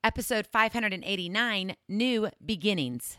episode 589, New Beginnings.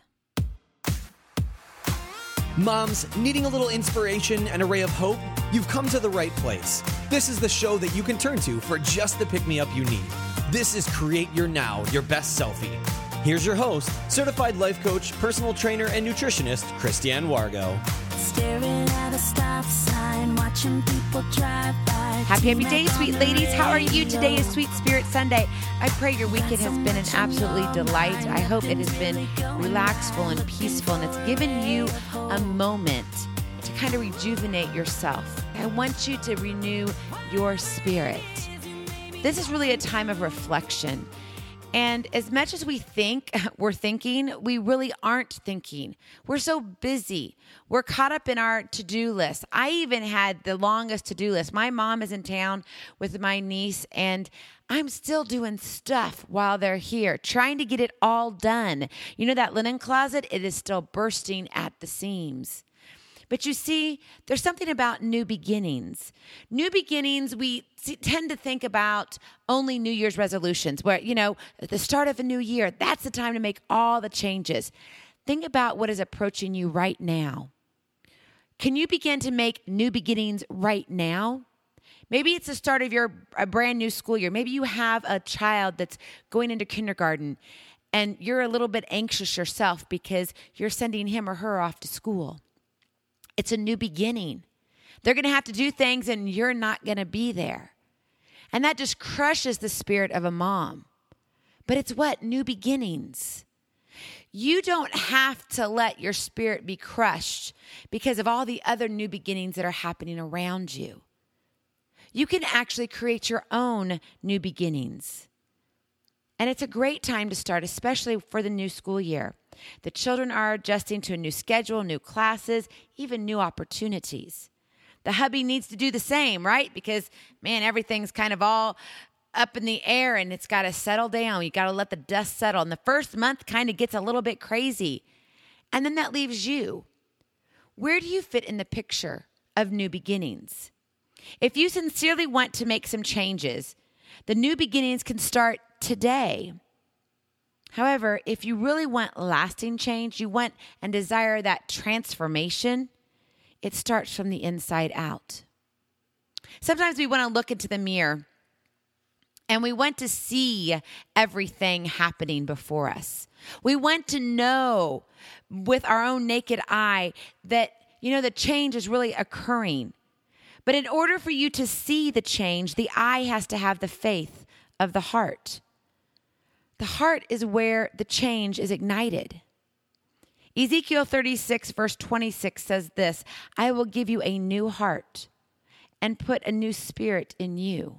Moms, needing a little inspiration and a ray of hope? You've come to the right place. This is the show that you can turn to for just the pick-me-up you need. This is Create Your Now, Your Best Selfie. Here's your host, certified life coach, personal trainer, and nutritionist, Christiane Wargo. Staring at a stop sign, watching people drive by. Happy day, sweet ladies. How are you? Today is Sweet Spirit Sunday. I pray your weekend has been an absolutely delight. I hope it has been relaxful and peaceful, and it's given you a moment to kind of rejuvenate yourself. I want you to renew your spirit. This is really a time of reflection. And as much as we think we're thinking, we really aren't thinking. We're so busy. We're caught up in our to-do list. I even had the longest to-do list. My mom is in town with my niece, and I'm still doing stuff while they're here, trying to get it all done. You know that linen closet? It is still bursting at the seams. But you see, there's something about new beginnings. New beginnings, we tend to think about only New Year's resolutions where, at the start of a new year, that's the time to make all the changes. Think about what is approaching you right now. Can you begin to make new beginnings right now? Maybe it's the start of a brand new school year. Maybe you have a child that's going into kindergarten and you're a little bit anxious yourself because you're sending him or her off to school. It's a new beginning. They're going to have to do things and you're not going to be there. And that just crushes the spirit of a mom. But it's what? New beginnings. You don't have to let your spirit be crushed because of all the other new beginnings that are happening around you. You can actually create your own new beginnings. And it's a great time to start, especially for the new school year. The children are adjusting to a new schedule, new classes, even new opportunities. The hubby needs to do the same, right? Because, man, everything's kind of all up in the air and it's got to settle down. You got to let the dust settle. And the first month kind of gets a little bit crazy. And then that leaves you. Where do you fit in the picture of new beginnings? If you sincerely want to make some changes, the new beginnings can start today. However, if you really want lasting change, you want and desire that transformation, it starts from the inside out. Sometimes we want to look into the mirror and we want to see everything happening before us. We want to know with our own naked eye that, the change is really occurring. But in order for you to see the change, the eye has to have the faith of the heart. The heart is where the change is ignited. Ezekiel 36 verse 26 says this, I will give you a new heart and put a new spirit in you.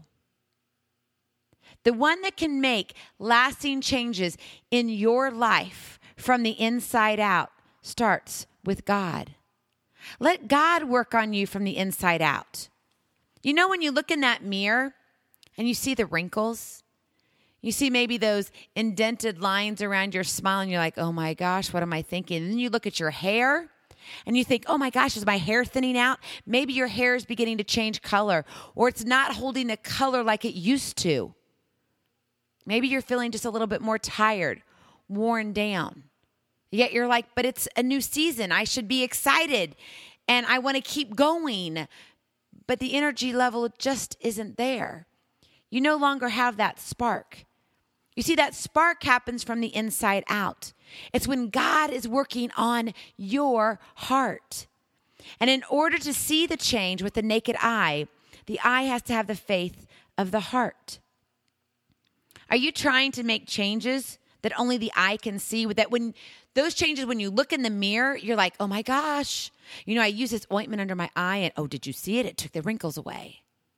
The one that can make lasting changes in your life from the inside out starts with God. Let God work on you from the inside out. When you look in that mirror and you see the wrinkles, you see maybe those indented lines around your smile and you're like, oh my gosh, what am I thinking? And then you look at your hair and you think, oh my gosh, is my hair thinning out? Maybe your hair is beginning to change color or it's not holding a color like it used to. Maybe you're feeling just a little bit more tired, worn down. Yet you're like, but it's a new season. I should be excited and I want to keep going. But the energy level just isn't there. You no longer have that spark. You see, that spark happens from the inside out. It's when God is working on your heart. And in order to see the change with the naked eye, the eye has to have the faith of the heart. Are you trying to make changes that only the eye can see? That when those changes, when you look in the mirror, you're like, oh my gosh, I use this ointment under my eye and, oh, did you see it? It took the wrinkles away.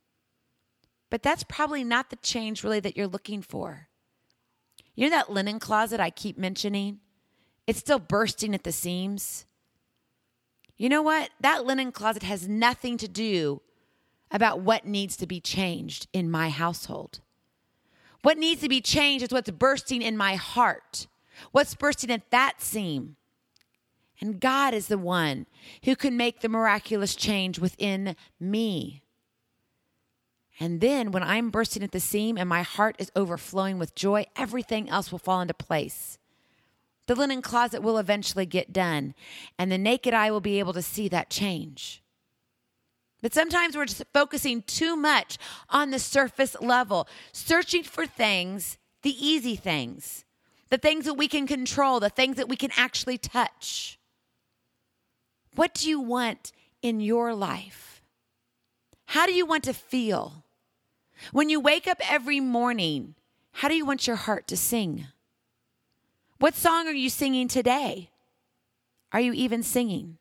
But that's probably not the change really that you're looking for. That linen closet I keep mentioning? It's still bursting at the seams. You know what? That linen closet has nothing to do about what needs to be changed in my household. What needs to be changed is what's bursting in my heart. What's bursting at that seam. And God is the one who can make the miraculous change within me. And then when I'm bursting at the seam and my heart is overflowing with joy, everything else will fall into place. The linen closet will eventually get done, and the naked eye will be able to see that change. But sometimes we're just focusing too much on the surface level, searching for things, the easy things, the things that we can control, the things that we can actually touch. What do you want in your life? How do you want to feel? When you wake up every morning, how do you want your heart to sing? What song are you singing today? Are you even singing?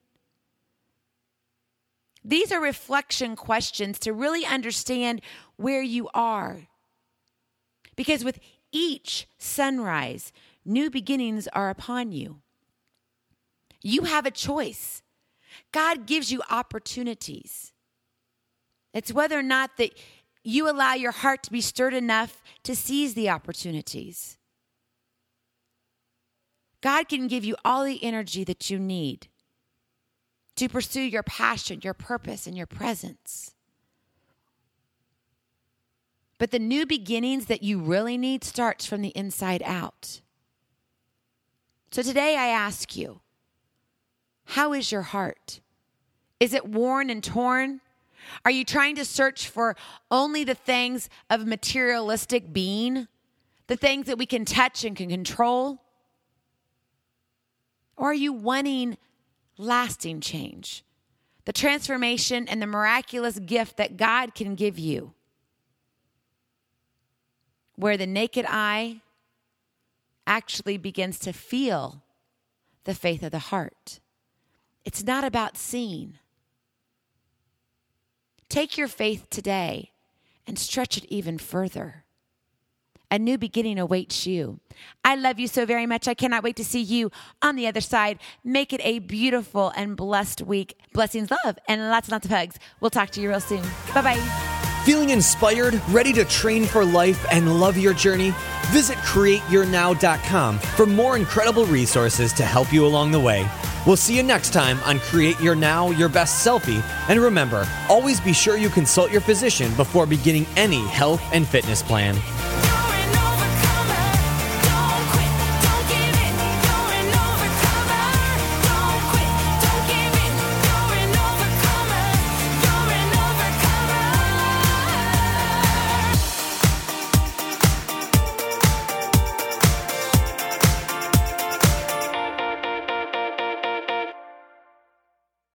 These are reflection questions to really understand where you are. Because with each sunrise, new beginnings are upon you. You have a choice. God gives you opportunities. It's whether or not that you allow your heart to be stirred enough to seize the opportunities. God can give you all the energy that you need to pursue your passion, your purpose, and your presence. But the new beginnings that you really need starts from the inside out. So today I ask you, how is your heart? Is it worn and torn? Are you trying to search for only the things of materialistic being? The things that we can touch and can control? Or are you wanting lasting change? The transformation and the miraculous gift that God can give you. Where the naked eye actually begins to feel the faith of the heart. It's not about seeing. Take your faith today and stretch it even further. A new beginning awaits you. I love you so very much. I cannot wait to see you on the other side. Make it a beautiful and blessed week. Blessings, love, and lots and lots of hugs. We'll talk to you real soon. Bye-bye. Feeling inspired, ready to train for life and love your journey? Visit CreateYourNow.com for more incredible resources to help you along the way. We'll see you next time on Create Your Now, Your Best Selfie. And remember, always be sure you consult your physician before beginning any health and fitness plan.